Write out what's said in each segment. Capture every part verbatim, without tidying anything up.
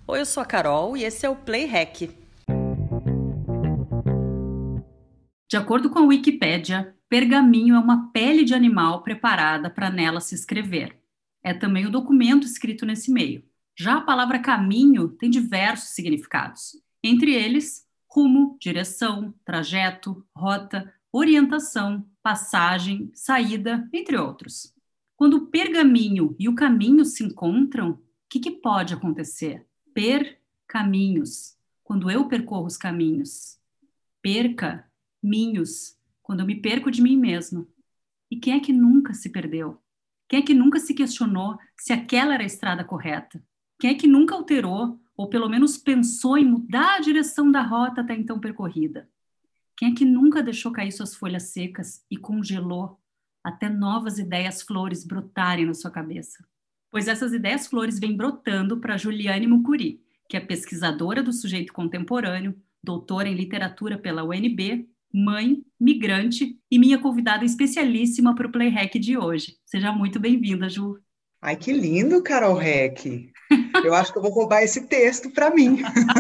Oi, eu sou a Carol e esse é o Play Hack. De acordo com a Wikipédia, pergaminho é uma pele de animal preparada para nela se escrever. É também o documento escrito nesse meio. Já a palavra caminho tem diversos significados, entre eles rumo, direção, trajeto, rota, orientação, passagem, saída, entre outros. Quando o pergaminho e o caminho se encontram, o que, que pode acontecer? Percaminhos. Quando eu percorro os caminhos. Perca minhos, quando eu me perco de mim mesma. E quem é que nunca se perdeu? Quem é que nunca se questionou se aquela era a estrada correta? Quem é que nunca alterou, ou pelo menos pensou em mudar a direção da rota até então percorrida? Quem é que nunca deixou cair suas folhas secas e congelou até novas ideias flores brotarem na sua cabeça? Pois essas ideias flores vêm brotando para Juliane Mucuri, que é pesquisadora do sujeito contemporâneo, doutora em literatura pela U N B, mãe, migrante e minha convidada especialíssima para o Playhack de hoje. Seja muito bem-vinda, Ju. Ai, que lindo, Carol Reck. Eu acho que eu vou roubar esse texto para mim.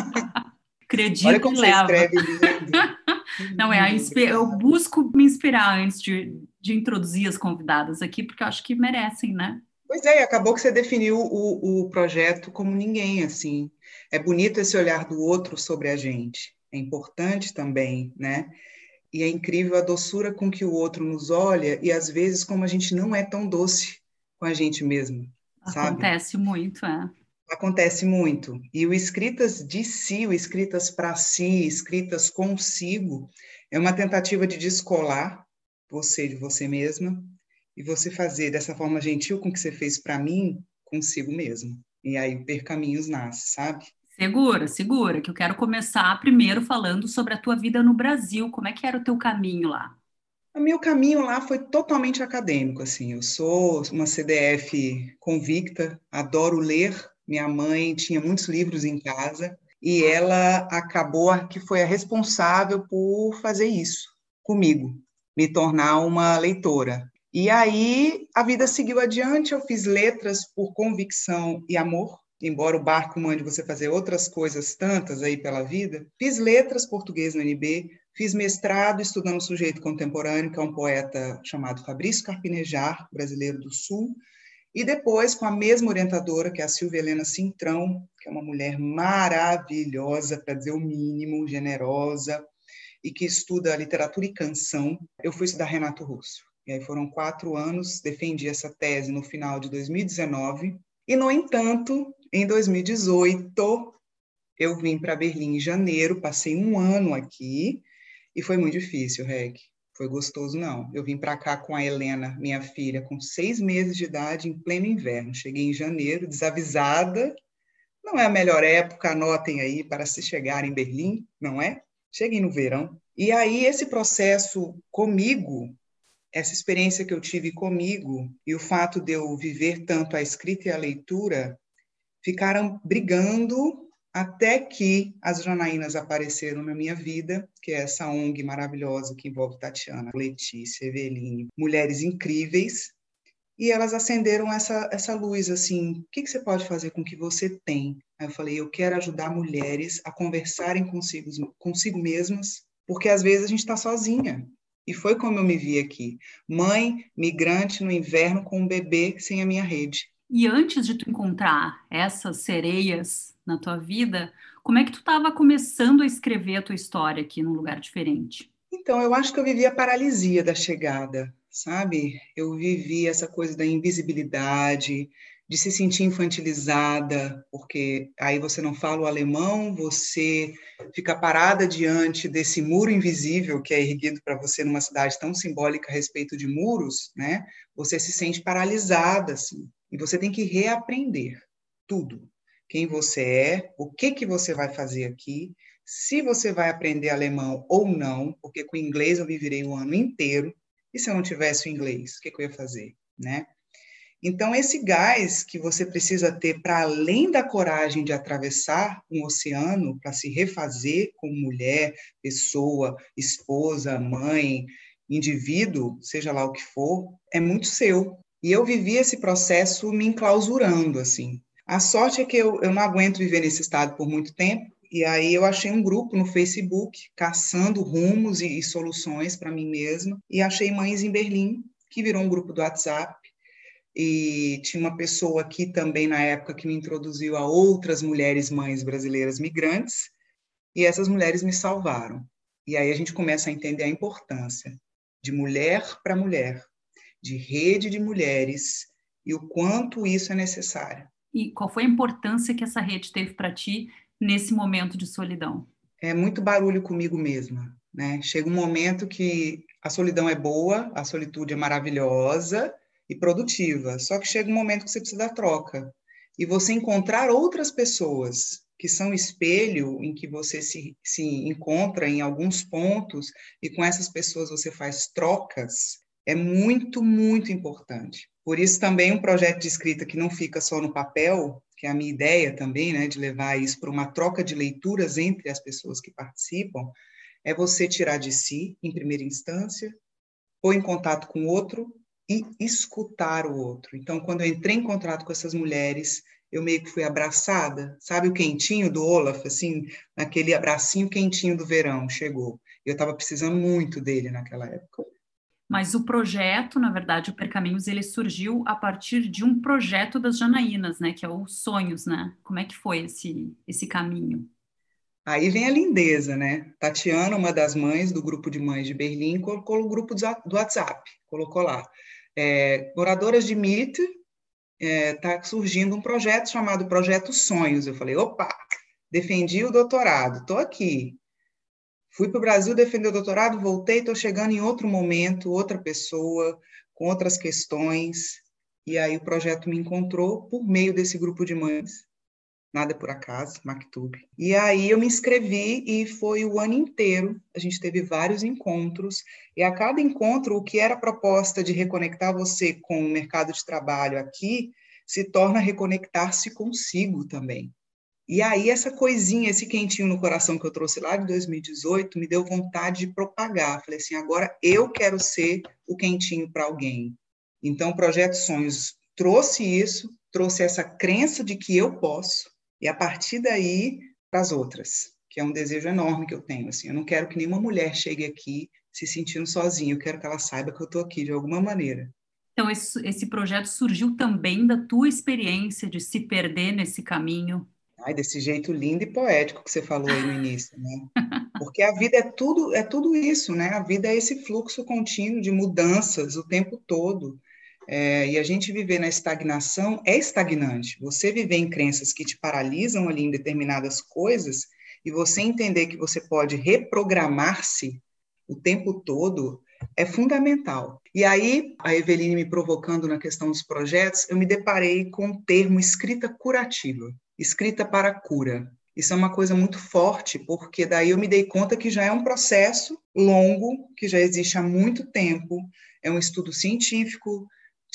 Olha Acredito e como você leva. escreve lindo. Que Não é, a lindo, inspi- eu obrigada. busco me inspirar antes de, de introduzir as convidadas aqui, porque eu acho que merecem, né? Pois é, e acabou que você definiu o, o projeto como ninguém, assim. É bonito esse olhar do outro sobre a gente. É importante também, né? E é incrível a doçura com que o outro nos olha e, às vezes, como a gente não é tão doce com a gente mesmo, sabe? Acontece muito, é. Acontece muito. E o escritas de si, o escritas para si, escritas consigo, é uma tentativa de descolar você de você mesma e você fazer dessa forma gentil com que você fez para mim, consigo mesmo. E aí o Percaminhos nasce, sabe? Segura, segura, que eu quero começar primeiro falando sobre a tua vida no Brasil. Como é que era o teu caminho lá? O meu caminho lá foi totalmente acadêmico, assim. Eu sou uma C D F convicta, adoro ler. Minha mãe tinha muitos livros em casa e ela acabou que foi a responsável por fazer isso comigo, me tornar uma leitora. E aí a vida seguiu adiante, eu fiz letras por convicção e amor, embora o barco mande você fazer outras coisas tantas aí pela vida. Fiz letras português na U N B, fiz mestrado estudando o sujeito contemporâneo, que é um poeta chamado Fabrício Carpinejar, brasileiro do Sul, e depois com a mesma orientadora, que é a Silvia Helena Cintrão, que é uma mulher maravilhosa, para dizer o mínimo, generosa, e que estuda literatura e canção, eu fui estudar Renato Russo. E aí foram quatro anos, defendi essa tese no final de dois mil e dezenove, e, no entanto, em dois mil e dezoito, eu vim para Berlim em janeiro, passei um ano aqui, e foi muito difícil, Reg. Foi gostoso, não. Eu vim para cá com a Helena, minha filha, com seis meses de idade, em pleno inverno. Cheguei em janeiro, desavisada. Não é a melhor época, anotem aí, para se chegar em Berlim, não é? Cheguei no verão. E aí, esse processo comigo, essa experiência que eu tive comigo, e o fato de eu viver tanto a escrita e a leitura, ficaram brigando até que as Janaínas apareceram na minha vida, que é essa O N G maravilhosa que envolve Tatiana, Letícia, Eveline, mulheres incríveis, e elas acenderam essa, essa luz, assim, o que, que você pode fazer com o que você tem? Aí eu falei, eu quero ajudar mulheres a conversarem consigo, consigo mesmas, porque às vezes a gente está sozinha. E foi como eu me vi aqui, mãe, migrante no inverno com um bebê sem a minha rede. E antes de tu encontrar essas sereias na tua vida, como é que tu estava começando a escrever a tua história aqui num lugar diferente? Então, eu acho que eu vivi a paralisia da chegada, sabe? Eu vivi essa coisa da invisibilidade, de se sentir infantilizada, porque aí você não fala o alemão, você fica parada diante desse muro invisível que é erguido para você numa cidade tão simbólica a respeito de muros, né? Você se sente paralisada, assim, e você tem que reaprender tudo. Quem você é, o que que você vai fazer aqui, se você vai aprender alemão ou não, porque com inglês eu viverei o ano inteiro, e se eu não tivesse o inglês, o que, que eu ia fazer, né? Então, esse gás que você precisa ter para além da coragem de atravessar um oceano para se refazer como mulher, pessoa, esposa, mãe, indivíduo, seja lá o que for, é muito seu. E eu vivi esse processo me enclausurando, assim. A sorte é que eu, eu não aguento viver nesse estado por muito tempo, e aí eu achei um grupo no Facebook, caçando rumos e, e soluções para mim mesma, e achei Mães em Berlim, que virou um grupo do WhatsApp, e tinha uma pessoa aqui também na época que me introduziu a outras mulheres mães brasileiras migrantes, e essas mulheres me salvaram. E aí a gente começa a entender a importância de mulher para mulher, de rede de mulheres, e o quanto isso é necessário. E qual foi a importância que essa rede teve para ti nesse momento de solidão? É muito barulho comigo mesma, né? Chega um momento que a solidão é boa, a solitude é maravilhosa e produtiva, só que chega um momento que você precisa da troca. E você encontrar outras pessoas que são espelho em que você se, se encontra em alguns pontos e com essas pessoas você faz trocas, é muito, muito importante. Por isso também um projeto de escrita que não fica só no papel, que é a minha ideia também, né, de levar isso para uma troca de leituras entre as pessoas que participam, é você tirar de si, em primeira instância, pôr em contato com o outro e escutar o outro. Então, quando eu entrei em contato com essas mulheres, eu meio que fui abraçada, sabe o quentinho do Olaf, assim, naquele abracinho quentinho do verão, chegou. Eu estava precisando muito dele naquela época. Mas o projeto, na verdade, o Percaminhos, ele surgiu a partir de um projeto das Janaínas, né? Que é o Sonhos, né? Como é que foi esse, esse caminho? Aí vem a lindeza, né? Tatiana, uma das mães do grupo de mães de Berlim, colocou o grupo do WhatsApp, colocou lá. É, moradoras de M I T, está é, surgindo um projeto chamado Projeto Sonhos. Eu falei, opa, defendi o doutorado, estou aqui. Fui para o Brasil defender o doutorado, voltei, estou chegando em outro momento, outra pessoa, com outras questões, e aí o projeto me encontrou por meio desse grupo de mães, nada por acaso, Maktub. E aí eu me inscrevi e foi o ano inteiro, a gente teve vários encontros, e a cada encontro, o que era a proposta de reconectar você com o mercado de trabalho aqui, se torna reconectar-se consigo também. E aí essa coisinha, esse quentinho no coração que eu trouxe lá de dois mil e dezoito, me deu vontade de propagar. Falei assim, agora eu quero ser o quentinho para alguém. Então o Projeto Sonhos trouxe isso, trouxe essa crença de que eu posso, e a partir daí para as outras, que é um desejo enorme que eu tenho. Assim, eu não quero que nenhuma mulher chegue aqui se sentindo sozinha, eu quero que ela saiba que eu estou aqui de alguma maneira. Então esse, esse projeto surgiu também da tua experiência de se perder nesse caminho? Ai, desse jeito lindo e poético que você falou aí no início, né? Porque a vida é tudo, é tudo isso, né? A vida é esse fluxo contínuo de mudanças o tempo todo. É, e a gente viver na estagnação é estagnante. Você viver em crenças que te paralisam ali em determinadas coisas e você entender que você pode reprogramar-se o tempo todo é fundamental. E aí, a Eveline me provocando na questão dos projetos, eu me deparei com o termo escrita curativa. Escrita para a cura. Isso é uma coisa muito forte, porque daí eu me dei conta que já é um processo longo, que já existe há muito tempo, é um estudo científico,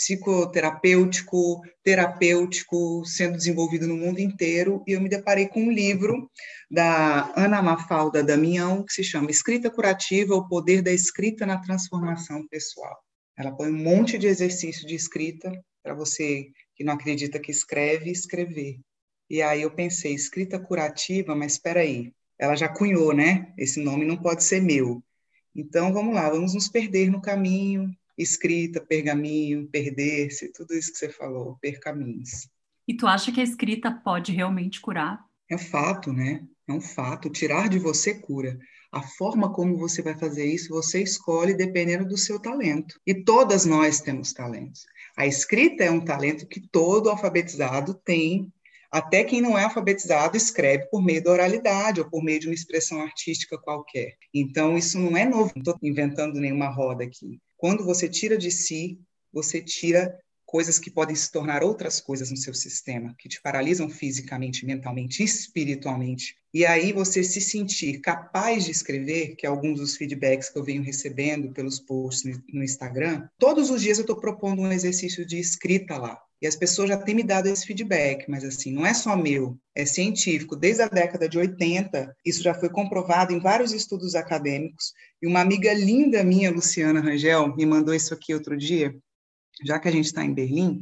psicoterapêutico, terapêutico, sendo desenvolvido no mundo inteiro, e eu me deparei com um livro da Ana Mafalda Damião, que se chama Escrita Curativa, o Poder da Escrita na Transformação Pessoal. Ela põe um monte de exercício de escrita para você que não acredita que escreve, escrever. E aí eu pensei, escrita curativa, mas espera aí, ela já cunhou, né? Esse nome não pode ser meu. Então, vamos lá, vamos nos perder no caminho, escrita, pergaminho, perder-se, tudo isso que você falou, percaminhos. E tu acha que a escrita pode realmente curar? É fato, né? É um fato, tirar de você cura. A forma como você vai fazer isso, você escolhe dependendo do seu talento. E todas nós temos talentos. A escrita é um talento que todo alfabetizado tem. Até quem não é alfabetizado escreve por meio da oralidade ou por meio de uma expressão artística qualquer. Então, isso não é novo, não estou inventando nenhuma roda aqui. Quando você tira de si, você tira coisas que podem se tornar outras coisas no seu sistema, que te paralisam fisicamente, mentalmente, espiritualmente. E aí você se sentir capaz de escrever, que é alguns dos feedbacks que eu venho recebendo pelos posts no Instagram, todos os dias eu estou propondo um exercício de escrita lá. E as pessoas já têm me dado esse feedback, mas assim, não é só meu, é científico. Desde a década de oitenta, isso já foi comprovado em vários estudos acadêmicos. E uma amiga linda minha, Luciana Rangel, me mandou isso aqui outro dia, já que a gente está em Berlim,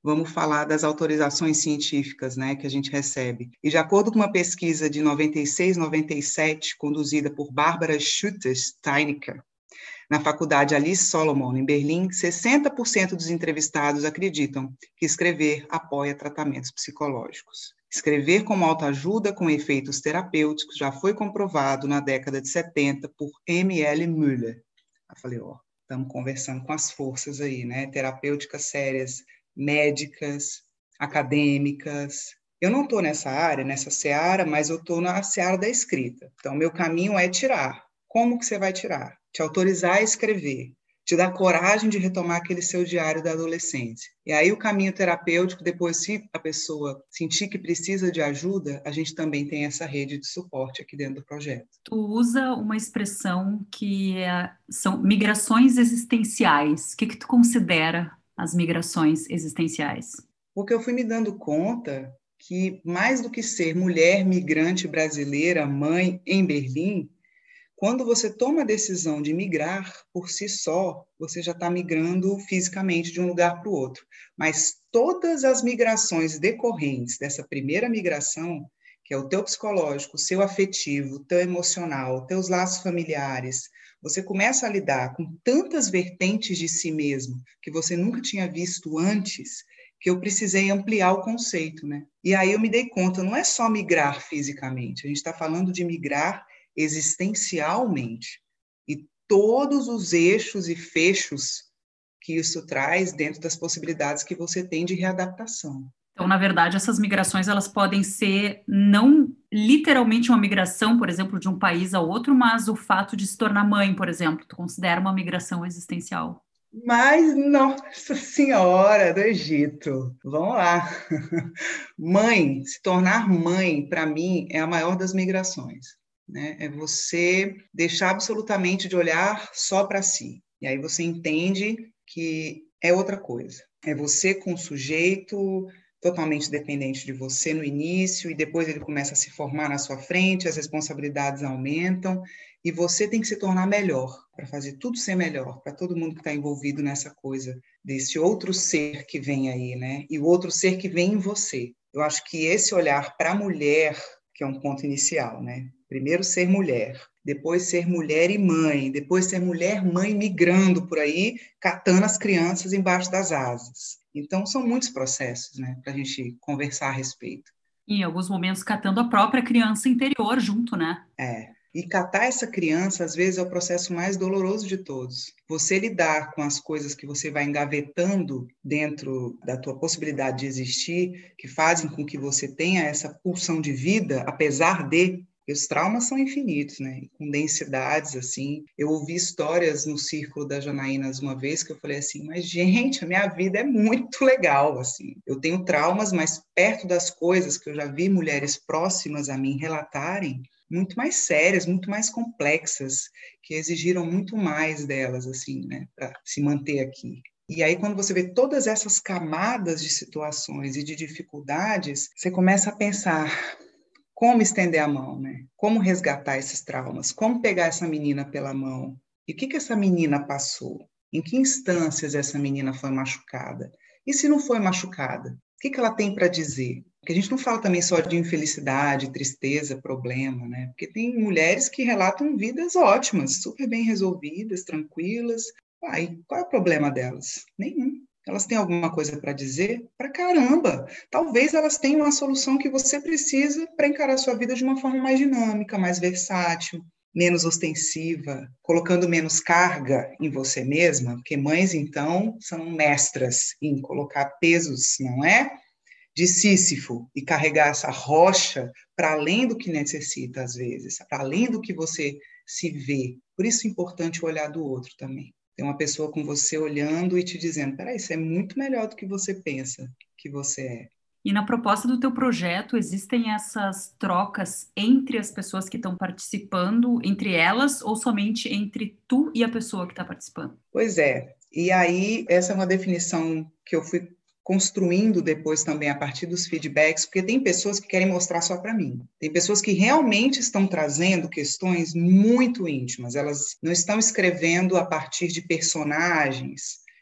vamos falar das autorizações científicas, né, que a gente recebe. E de acordo com uma pesquisa de noventa e seis, noventa e sete, conduzida por Barbara Schutter-Steinecker, na Faculdade Alice Solomon, em Berlim, sessenta por cento dos entrevistados acreditam que escrever apoia tratamentos psicológicos. Escrever como autoajuda com efeitos terapêuticos já foi comprovado na década de setenta por M L Müller. Eu falei, ó, estamos conversando com as forças aí, né? Terapêuticas sérias, médicas, acadêmicas. Eu não estou nessa área, nessa seara, mas eu estou na seara da escrita. Então, meu caminho é tirar. Como que você vai tirar? Te autorizar a escrever, te dar coragem de retomar aquele seu diário da adolescência. E aí o caminho terapêutico, depois, se a pessoa sentir que precisa de ajuda, a gente também tem essa rede de suporte aqui dentro do projeto. Tu usa uma expressão que é, são migrações existenciais. O que, que tu considera as migrações existenciais? Porque eu fui me dando conta que, mais do que ser mulher migrante brasileira, mãe em Berlim, quando você toma a decisão de migrar por si só, você já está migrando fisicamente de um lugar para o outro. Mas todas as migrações decorrentes dessa primeira migração, que é o teu psicológico, o seu afetivo, o teu emocional, teus laços familiares, você começa a lidar com tantas vertentes de si mesmo que você nunca tinha visto antes, que eu precisei ampliar o conceito, né? E aí eu me dei conta, não é só migrar fisicamente, a gente está falando de migrar existencialmente, e todos os eixos e fechos que isso traz dentro das possibilidades que você tem de readaptação. Então, na verdade, essas migrações elas podem ser não literalmente uma migração, por exemplo, de um país a outro, mas o fato de se tornar mãe, por exemplo, tu considera uma migração existencial? Mas, nossa senhora do Egito, vamos lá. Mãe, se tornar mãe, para mim, é a maior das migrações. Né? É você deixar absolutamente de olhar só para si. E aí você entende que é outra coisa. É você com o sujeito totalmente dependente de você no início, e depois ele começa a se formar na sua frente, as responsabilidades aumentam, e você tem que se tornar melhor, para fazer tudo ser melhor, para todo mundo que está envolvido nessa coisa, desse outro ser que vem aí, né? E o outro ser que vem em você. Eu acho que esse olhar para a mulher, que é um ponto inicial, né? Primeiro ser mulher, depois ser mulher e mãe, depois ser mulher, mãe migrando por aí, catando as crianças embaixo das asas. Então, são muitos processos, né, para a gente conversar a respeito. E, em alguns momentos, catando a própria criança interior junto, né? É. E catar essa criança, às vezes, é o processo mais doloroso de todos. Você lidar com as coisas que você vai engavetando dentro da tua possibilidade de existir, que fazem com que você tenha essa pulsão de vida, apesar de... Os traumas são infinitos, né? Com densidades, assim. Eu ouvi histórias no Círculo das Janaínas uma vez que eu falei assim, mas, gente, a minha vida é muito legal, assim. Eu tenho traumas, mas perto das coisas que eu já vi mulheres próximas a mim relatarem, muito mais sérias, muito mais complexas, que exigiram muito mais delas, assim, né? Para se manter aqui. E aí, quando você vê todas essas camadas de situações e de dificuldades, você começa a pensar... Como estender a mão, né? Como resgatar esses traumas? Como pegar essa menina pela mão? E o que, que essa menina passou? Em que instâncias essa menina foi machucada? E se não foi machucada? O que, que ela tem para dizer? Porque a gente não fala também só de infelicidade, tristeza, problema, né? Porque tem mulheres que relatam vidas ótimas, super bem resolvidas, tranquilas. Ah, e qual é o problema delas? Nenhum. Elas têm alguma coisa para dizer? Pra caramba! Talvez elas tenham a solução que você precisa para encarar a sua vida de uma forma mais dinâmica, mais versátil, menos ostensiva, colocando menos carga em você mesma, porque mães, então, são mestras em colocar pesos, não é? De Sísifo, e carregar essa rocha para além do que necessita, às vezes, para além do que você se vê. Por isso é importante o olhar do outro também. Tem uma pessoa com você olhando e te dizendo, peraí, isso é muito melhor do que você pensa que você é. E na proposta do teu projeto, existem essas trocas entre as pessoas que estão participando, entre elas, ou somente entre tu e a pessoa que está participando? Pois é. E aí, essa é uma definição que eu fui construindo depois também a partir dos feedbacks, porque tem pessoas que querem mostrar só para mim. Tem pessoas que realmente estão trazendo questões muito íntimas, elas não estão escrevendo a partir de personagens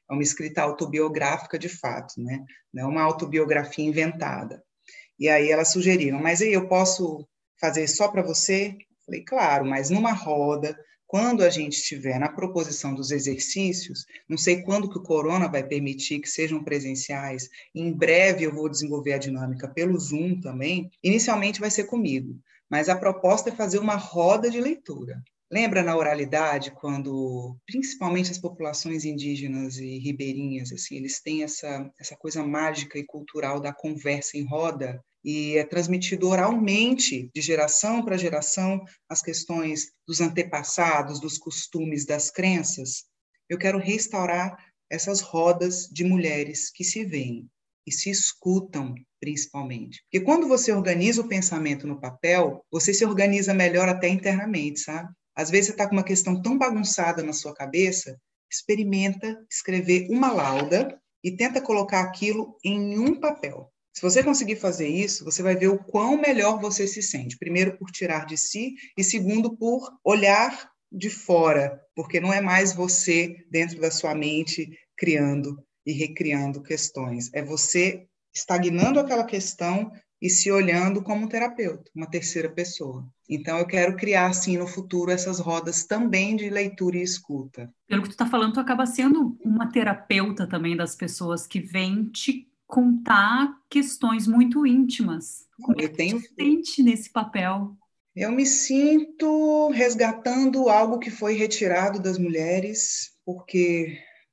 é uma escrita autobiográfica de fato, né? Não é uma autobiografia inventada. E aí elas sugeriram, mas aí eu posso fazer só para você? Falei, claro, mas numa roda, quando a gente estiver na proposição dos exercícios, não sei quando que o corona vai permitir que sejam presenciais, em breve eu vou desenvolver a dinâmica pelo Zoom também, inicialmente vai ser comigo, mas a proposta é fazer uma roda de leitura. Lembra na oralidade, quando, principalmente as populações indígenas e ribeirinhas, assim, eles têm essa, essa coisa mágica e cultural da conversa em roda, e é transmitido oralmente, de geração para geração, as questões dos antepassados, dos costumes, das crenças. Eu quero restaurar essas rodas de mulheres que se veem e se escutam, principalmente. Porque quando você organiza o pensamento no papel, você se organiza melhor até internamente, sabe? Às vezes você está com uma questão tão bagunçada na sua cabeça, experimenta escrever uma lauda e tenta colocar aquilo em um papel. Se você conseguir fazer isso, você vai ver o quão melhor você se sente. Primeiro, por tirar de si, e segundo, por olhar de fora, porque não é mais você dentro da sua mente criando e recriando questões. É você estagnando aquela questão e se olhando como um terapeuta, uma terceira pessoa. Então, eu quero criar, assim, no futuro, essas rodas também de leitura e escuta. Pelo que tu está falando, tu acaba sendo uma terapeuta também das pessoas que vêm te contar questões muito íntimas. Como é Eu que tu tenho... te sente nesse papel? Eu me sinto resgatando algo que foi retirado das mulheres, porque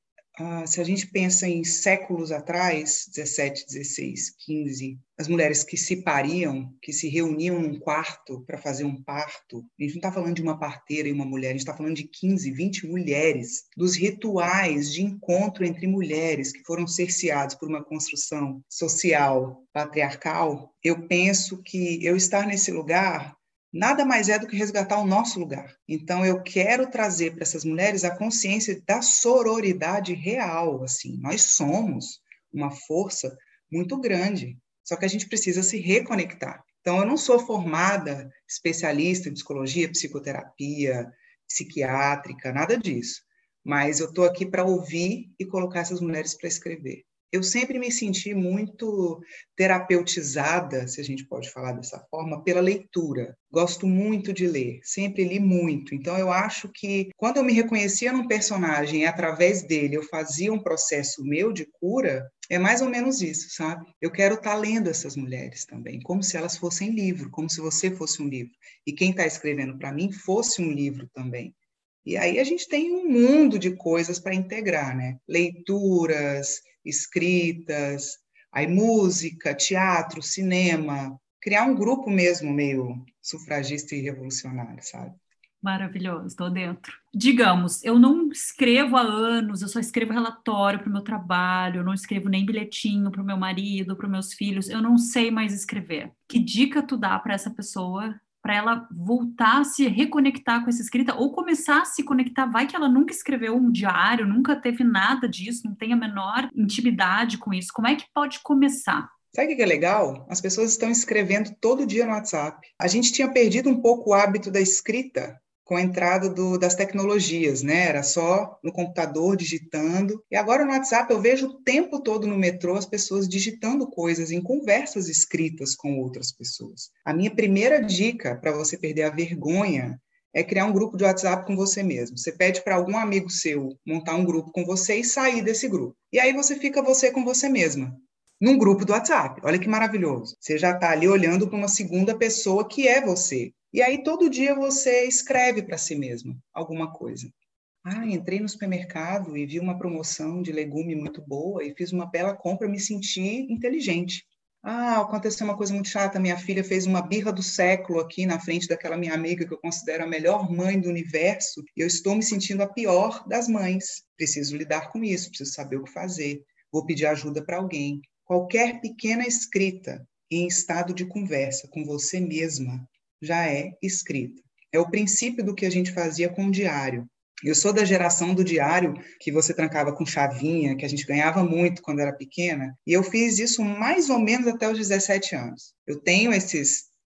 ah, se a gente pensa em séculos atrás, dezessete, dezesseis, quinze, as mulheres que se pariam, que se reuniam num quarto para fazer um parto, a gente não está falando de uma parteira e uma mulher, a gente está falando de quinze, vinte mulheres, dos rituais de encontro entre mulheres que foram cerceados por uma construção social patriarcal. Eu penso que eu estar nesse lugar nada mais é do que resgatar o nosso lugar. Então, eu quero trazer para essas mulheres a consciência da sororidade real. Assim, nós somos uma força muito grande, só que a gente precisa se reconectar. Então, eu não sou formada especialista em psicologia, psicoterapia, psiquiátrica, nada disso. Mas eu estou aqui para ouvir e colocar essas mulheres para escrever. Eu sempre me senti muito terapeutizada, se a gente pode falar dessa forma, pela leitura. Gosto muito de ler, sempre li muito. Então, eu acho que quando eu me reconhecia num personagem e através dele eu fazia um processo meu de cura, é mais ou menos isso, sabe? Eu quero estar lendo essas mulheres também, como se elas fossem livro, como se você fosse um livro. E quem está escrevendo para mim fosse um livro também. E aí a gente tem um mundo de coisas para integrar, né? Leituras, escritas, aí música, teatro, cinema, criar um grupo mesmo meio sufragista e revolucionário, sabe? Maravilhoso, estou dentro. Digamos, eu não escrevo há anos, eu só escrevo relatório para o meu trabalho, eu não escrevo nem bilhetinho para o meu marido, para os meus filhos, eu não sei mais escrever. Que dica tu dá para essa pessoa, para ela voltar a se reconectar com essa escrita ou começar a se conectar? Vai que ela nunca escreveu um diário, nunca teve nada disso, não tem a menor intimidade com isso. Como é que pode começar? Sabe o que é legal? As pessoas estão escrevendo todo dia no WhatsApp. A gente tinha perdido um pouco o hábito da escrita com a entrada do, das tecnologias, né? Era só no computador digitando. E agora no WhatsApp eu vejo o tempo todo no metrô as pessoas digitando coisas em conversas escritas com outras pessoas. A minha primeira dica para você perder a vergonha é criar um grupo de WhatsApp com você mesmo. Você pede para algum amigo seu montar um grupo com você e sair desse grupo. E aí você fica você com você mesma, num grupo do WhatsApp. Olha que maravilhoso. Você já está ali olhando para uma segunda pessoa que é você. E aí, todo dia, você escreve para si mesmo alguma coisa. Ah, entrei no supermercado e vi uma promoção de legume muito boa e fiz uma bela compra e me senti inteligente. Ah, aconteceu uma coisa muito chata, minha filha fez uma birra do século aqui na frente daquela minha amiga que eu considero a melhor mãe do universo e eu estou me sentindo a pior das mães. Preciso lidar com isso, preciso saber o que fazer. Vou pedir ajuda para alguém. Qualquer pequena escrita em estado de conversa com você mesma já é escrita. É o princípio do que a gente fazia com o diário. Eu sou da geração do diário que você trancava com chavinha, que a gente ganhava muito quando era pequena, e eu fiz isso mais ou menos até os dezessete anos. Eu tenho esses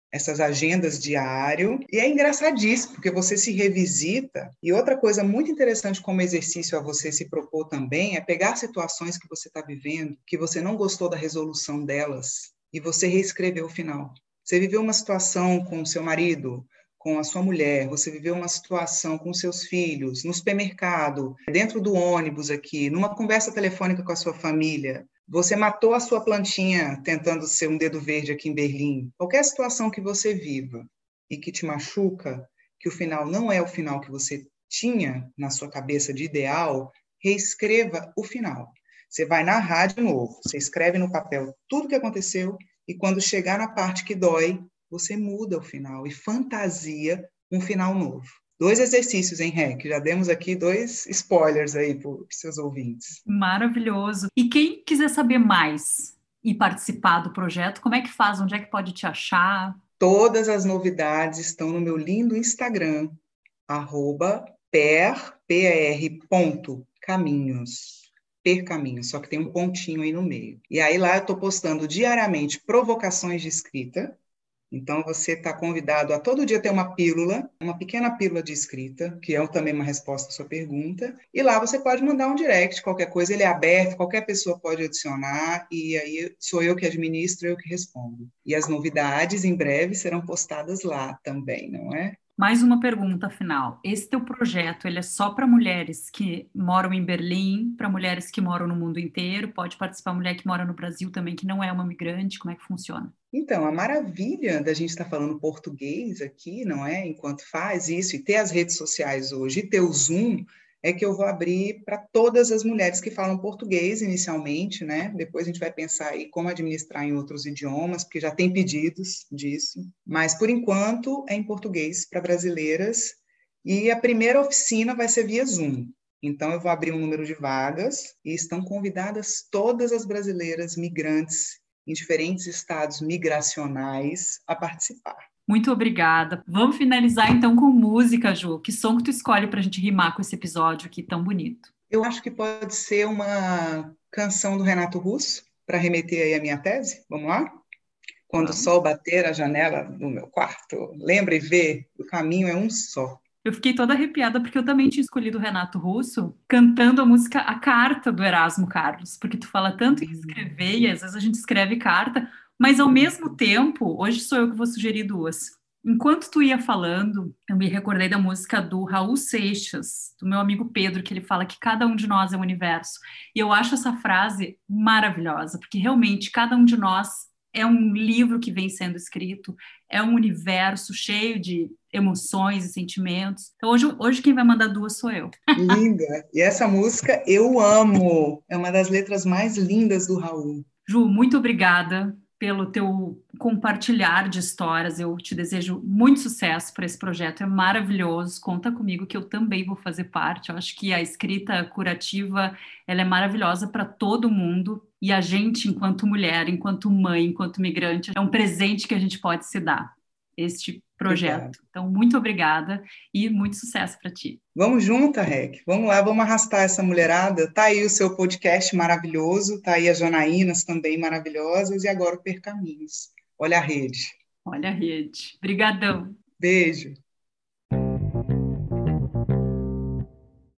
essas agendas diário, e é engraçadíssimo, porque você se revisita, e outra coisa muito interessante como exercício a você se propor também, é pegar situações que você está vivendo, que você não gostou da resolução delas, e você reescrever o final. Você viveu uma situação com o seu marido, com a sua mulher, você viveu uma situação com seus filhos, no supermercado, dentro do ônibus aqui, numa conversa telefônica com a sua família, você matou a sua plantinha tentando ser um dedo verde aqui em Berlim. Qualquer situação que você viva e que te machuca, que o final não é o final que você tinha na sua cabeça de ideal, reescreva o final. Você vai narrar de novo, você escreve no papel tudo o que aconteceu e quando chegar na parte que dói, você muda o final e fantasia um final novo. Dois exercícios, hein, Rec? Já demos aqui dois spoilers aí para os seus ouvintes. Maravilhoso. E quem quiser saber mais e participar do projeto, como é que faz? Onde é que pode te achar? Todas as novidades estão no meu lindo Instagram, arroba per, P R, ponto, caminhos. Percaminhos, só que tem um pontinho aí no meio. E aí lá eu estou postando diariamente provocações de escrita. Então, você está convidado a todo dia ter uma pílula, uma pequena pílula de escrita, que é também uma resposta à sua pergunta, e lá você pode mandar um direct, qualquer coisa, ele é aberto, qualquer pessoa pode adicionar, e aí sou eu que administro, eu que respondo. E as novidades, em breve, serão postadas lá também, não é? Mais uma pergunta final. Esse teu projeto, ele é só para mulheres que moram em Berlim, para mulheres que moram no mundo inteiro? Pode participar mulher que mora no Brasil também, que não é uma migrante? Como é que funciona? Então, a maravilha da gente estar falando português aqui, não é? Enquanto faz isso, e ter as redes sociais hoje, e ter o Zoom, é que eu vou abrir para todas as mulheres que falam português inicialmente, né? Depois a gente vai pensar aí como administrar em outros idiomas, porque já tem pedidos disso. Mas, por enquanto, é em português para brasileiras. E a primeira oficina vai ser via Zoom. Então, eu vou abrir um número de vagas e estão convidadas todas as brasileiras migrantes em diferentes estados migracionais a participar. Muito obrigada. Vamos finalizar então com música, Ju. Que som que tu escolhe para a gente rimar com esse episódio aqui tão bonito? Eu acho que pode ser uma canção do Renato Russo, para remeter aí a minha tese. Vamos lá? Quando Vamos. O sol bater a janela do meu quarto, lembra e vê, o caminho é um só. Eu fiquei toda arrepiada porque eu também tinha escolhido o Renato Russo cantando a música A Carta do Erasmo Carlos, porque tu fala tanto em escrever e às vezes a gente escreve carta, mas ao mesmo tempo, hoje sou eu que vou sugerir duas. Enquanto tu ia falando, eu me recordei da música do Raul Seixas, do meu amigo Pedro, que ele fala que cada um de nós é um universo. E eu acho essa frase maravilhosa, porque realmente cada um de nós é um livro que vem sendo escrito, é um universo cheio de emoções e sentimentos. Então, hoje, hoje quem vai mandar duas sou eu. Linda! E essa música eu amo! É uma das letras mais lindas do Raul. Ju, muito obrigada pelo teu compartilhar de histórias. Eu te desejo muito sucesso para esse projeto. É maravilhoso. Conta comigo que eu também vou fazer parte. Eu acho que a escrita curativa, ela é maravilhosa para todo mundo. E a gente, enquanto mulher, enquanto mãe, enquanto migrante, é um presente que a gente pode se dar, este projeto. Obrigado. Então, muito obrigada e muito sucesso para ti. Vamos junto, Rec. Vamos lá, vamos arrastar essa mulherada. Tá aí o seu podcast maravilhoso, tá aí as Janaínas também maravilhosas e agora o Percaminhos. Olha a rede. Olha a rede. Obrigadão. Beijo.